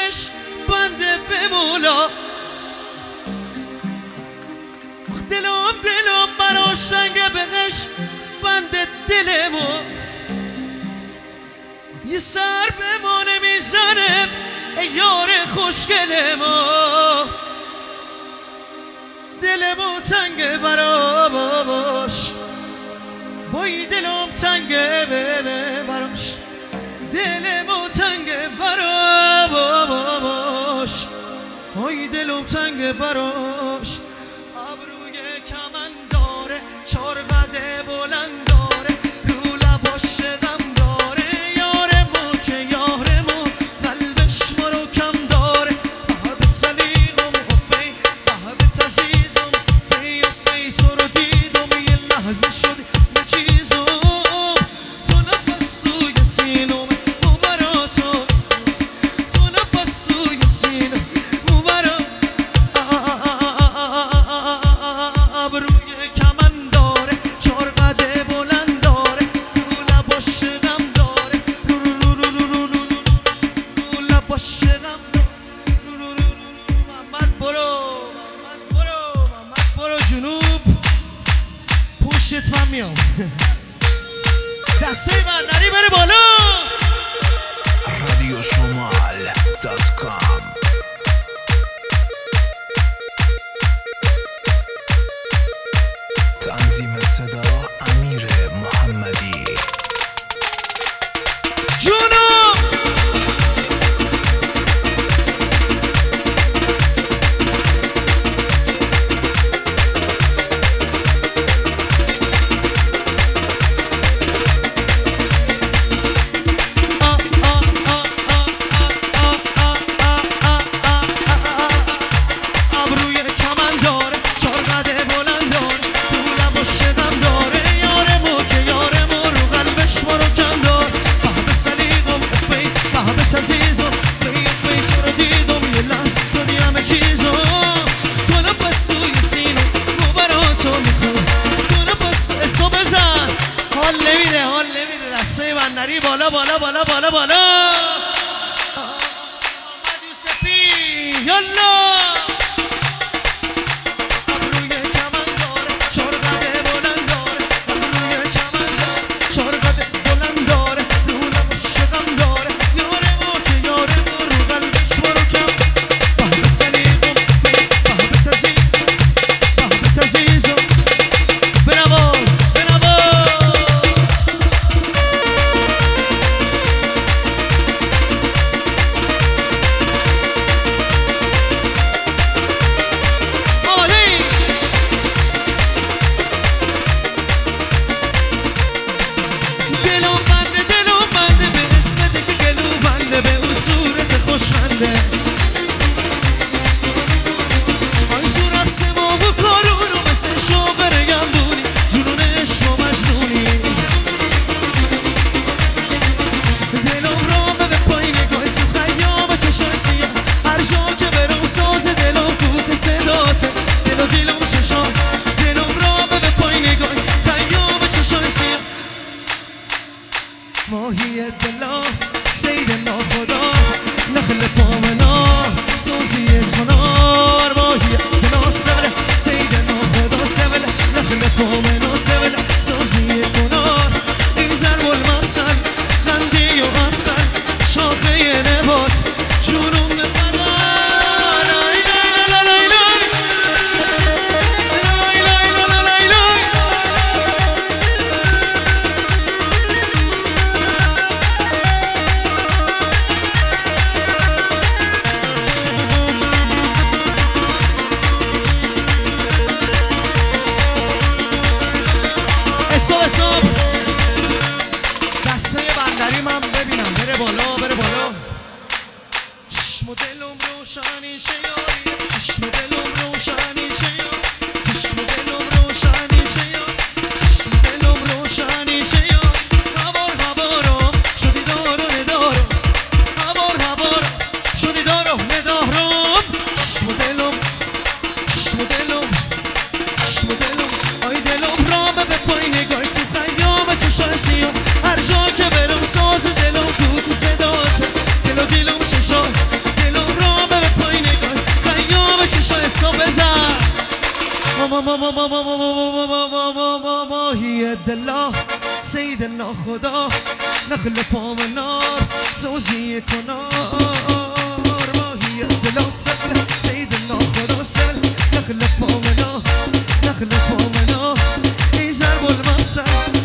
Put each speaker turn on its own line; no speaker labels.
بهش بنده به مولا دلم برا شنگ بهش بنده دلمو یه سر به ما نمیزنم ای یار خوشگلمو دلمو تنگ براش وای دلم تنگ براش دلمو تنگ براش وای دلم تنگ براش ابروی کمن داره چار قده بلند داره رو لباش شدم داره یارمو که یارمو قلبش مرو کم داره به سلیقم و فی به تزیزم فی و فی تو رو دیدم یه لحظه شد یه چیزم تو نفس سوی سینم مبراتو تو نفس سوی سینم مبرات ابروی کمن داره چار قده بلند داره رو لباش شدم داره رو لباش شدم محمد برو جنوب پوشت من میام دسته بندری بره بالا
radioshomali.com تنظیم صدا امیر محمدی
جنوب ابروی کمن داره چار قده بلند داره رو لباش شدم داره یارمو که یارمو رو قلبش مرو کم داره به سلیقم افی به تزیزم فی فی تو رو دیدم یه لحظه دادی همه چیزم تو نفس سوی سینم مبراتو میخون تو نفس اسو بزن حال نمیده دسته بندری بالا بالا بالا بالا بالا محمد یوسفی یالا ابروی کمن داره چار قده بلند داره ابروی کمن داره چار قده بلند داره رو لباش شدم داره یارمو که یارمو رو قلبش مرو کم به سلیقم فی به تزیزم بنواز دلم بنده به اسمت که گلو بنده به اون صورت خوشخنده آن صورت سما و کارونو مثل شوق گندونی جنون عشق و مجنونی دلم رامه به پای نگاهی تو خیام چشای سیاه هر جا که برم ساز دلم کوک صداته دلم چشام دلم رامه به پای نگاهی خیام چشای سیاه ماهی دلا سید ناخدا نخل پامنا سوزی کنار ماهی دلا سبله سید ناخدا سبله نخل پامنا سبله سوزی کنار این ضرب المثل خندی و اصل شاخه نبات جنون حساب دسته بندری من ببینم بره بالا چشم و دلم روشنی شه یاری چشم و دلم روشنی شه یاری چشم و دلم روشنی شه یاری چشم و دلم روشنی شه یاری هوارم شدی دارو ندارم هوارم شدی دارو ندارم چشم و دلم آی دلم رامه به پای نگاهی تو خیام چشای سیاه هر جا که برم ساز دلم کوک صداته دلم چشام دلم ماهی دلا سیدنا خدا نخل پام نار سوزی کنار ماهی دلا سل سیدنا خدا سل نخل پام نار ای ضرب المثل